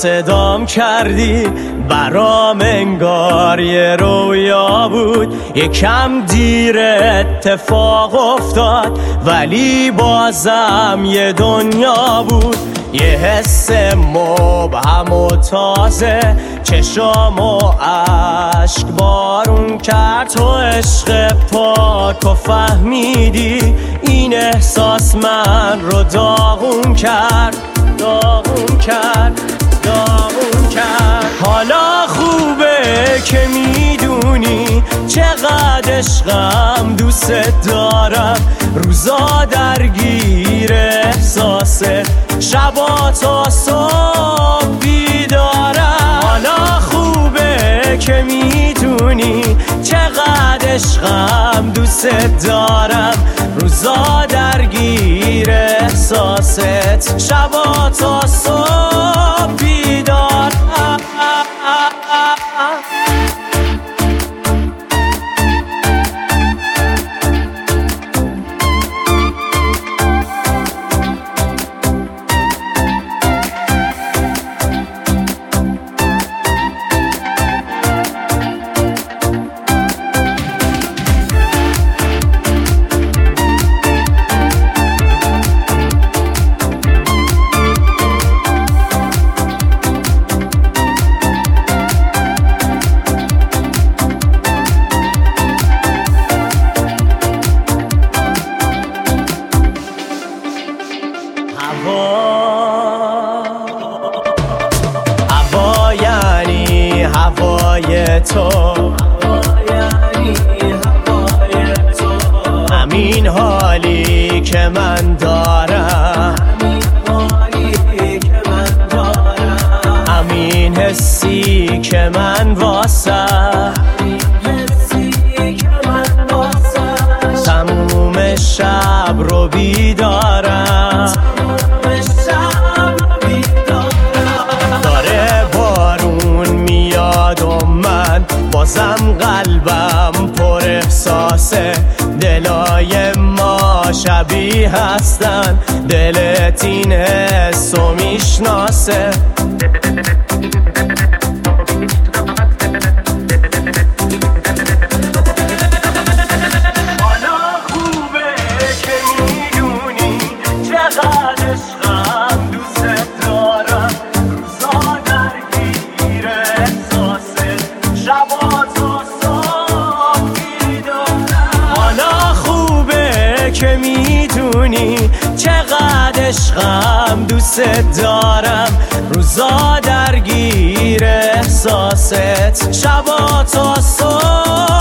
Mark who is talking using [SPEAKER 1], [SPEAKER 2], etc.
[SPEAKER 1] صدام کردی برام انگار یه رویا بود، یکم دیر اتفاق افتاد ولی بازم یه دنیا بود. یه حس مبهم و تازه چشامو عشق بارون کرد. تو عشق پاک و فهمیدی این احساس من رو داغون کرد، داغون کرد، داغون کرد. حالا خوبه که میدونی چقدر عشقم دوست دارم، روزا درگیر احساسه، شبا تا صبح بیدارم. حالا خوبه که میدونی چقدر عشقم دوست دارم، روزا درگیر احساست، شبا تا صبح بیدارم. هوا یعنی هوای تو، همین حالی که من دارم، همین حسی که من واسه تموم شب رو بیدارم. داره بارون میاد و من بازم قلبم پر احساسه، دلای ما شبیه هستن، دلت این حسو میشناسه. که میدونی چقدر عشقم دوست دارم، روزا درگیر احساست، شبا تا صبح